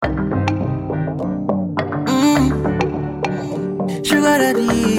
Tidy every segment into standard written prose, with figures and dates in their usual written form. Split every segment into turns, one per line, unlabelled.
Sugar daddy.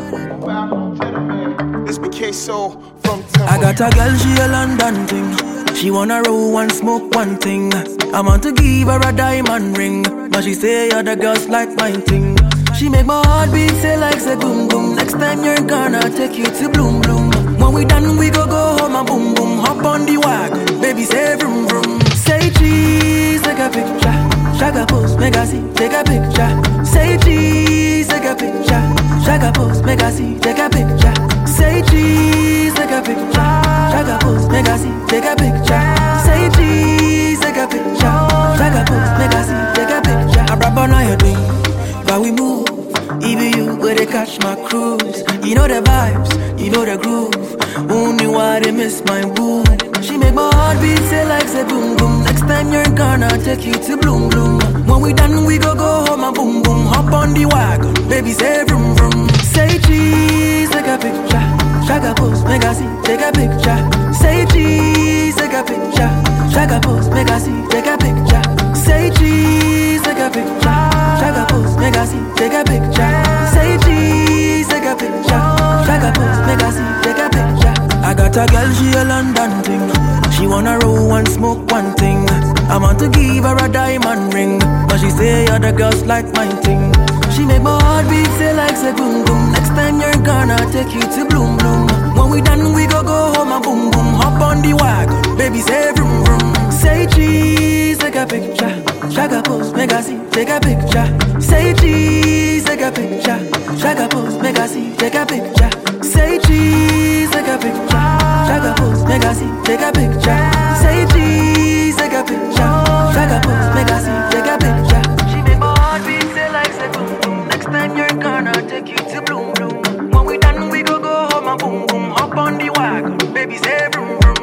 It's BK Soul from
I got a girl, she a London thing. She wanna roll and smoke one thing. I want to give her a diamond ring, but she say other girls like my thing. She make my heart beat say like say boom boom. Next time you're gonna take you to Bloom Bloom. When we done we go home and boom boom. Hop on the wagon, baby say vroom vroom. Say cheese, take a picture. Shaka pose, make I see, take a picture. Say cheese, take a picture. Shaka pose, make I see, take a picture. Say cheese, take a picture. Shaka pose, make I see, take a picture. Say cheese, take a picture. Shaka pose, make I see, take a picture. I rap on your thing, but we move. Even you, where they catch my cruise. You know the vibes, you know the groove. Only why they miss my boo. She make my heart beat say like say boom boom. Next time you're gonna take you to Bloom Bloom. When we done we go home and boom boom. Hop on the wagon, baby say vroom vroom. Say cheese, take a picture. Shaka pose, make I see, take a picture. Say cheese, take a picture. Shaka pose, make I see, take a picture. Say cheese, take a picture. Shaka pose, make I see, take a picture. Say cheese, take a picture. Shaka pose, make I see, take a picture. I got a girl, she a London thing. She wanna roll and smoke one thing. I want to give her a diamond ring, but she say other girls like my thing. She make my heart beat say like say boom boom. Next time you're gonna take you to Bloom Bloom. When we done we go home and boom boom. Hop on the wagon, baby say vroom vroom. Say cheese, take a picture. Shaka pose, make I see, take a picture. Say cheese, take a picture. Shaka pose, make I see, take a picture. Say cheese, take a picture. Shaka pose, make I see, take a picture. Say cheese, take a picture. Shaka pose, make I see, take a picture. She make my heart beat say like say boom boom. Next time you're gonna take you to Bloom Bloom. When we done we go home and boom boom. Hop on the wagon, baby say vroom vroom.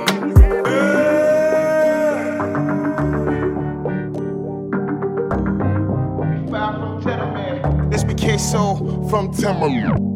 It's BK Soul from Timberland.